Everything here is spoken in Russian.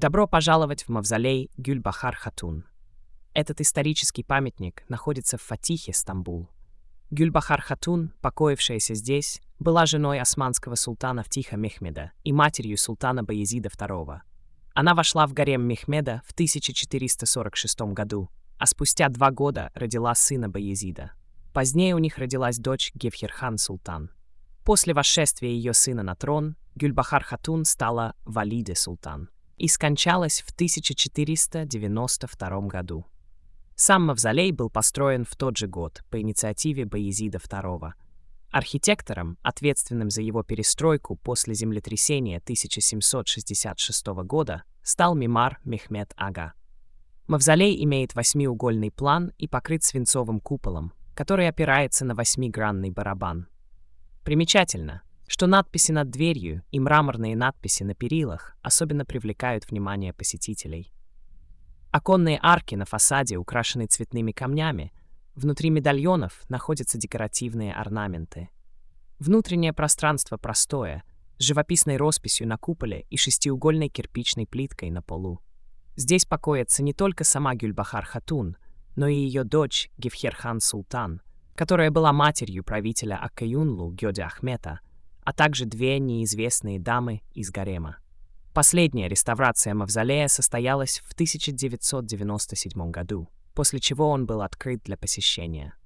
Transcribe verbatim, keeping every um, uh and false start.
Добро пожаловать в мавзолей Гюльбахар-Хатун. Этот исторический памятник находится в Фатихе, Стамбул. Гюльбахар-Хатун, покоившаяся здесь, была женой османского султана Фтиха Мехмеда и матерью султана Баязида второго. Она вошла в гарем Мехмеда в тысяча четыреста сорок шестом году, а спустя два года родила сына Баязида. Позднее у них родилась дочь Гевхерхан Султан. После восшествия ее сына на трон Гюльбахар-Хатун стала Валиде Султан и скончалась в тысяча четыреста девяносто втором году. Сам мавзолей был построен в тот же год по инициативе Баязида второго. Архитектором, ответственным за его перестройку после землетрясения тысяча семьсот шестьдесят шестого года, стал Мимар Мехмед Ага. Мавзолей имеет восьмиугольный план и покрыт свинцовым куполом, который опирается на восьмигранный барабан. Примечательно, что надписи над дверью и мраморные надписи на перилах особенно привлекают внимание посетителей. Оконные арки на фасаде украшены цветными камнями, внутри медальонов находятся декоративные орнаменты. Внутреннее пространство простое, с живописной росписью на куполе и шестиугольной кирпичной плиткой на полу. Здесь покоится не только сама Гюльбахар-Хатун, но и ее дочь Гевхерхан Султан, которая была матерью правителя Аккаюнлу Гёде Ахмета, а также две неизвестные дамы из гарема. Последняя реставрация мавзолея состоялась в тысяча девятьсот девяносто седьмом году, после чего он был открыт для посещения.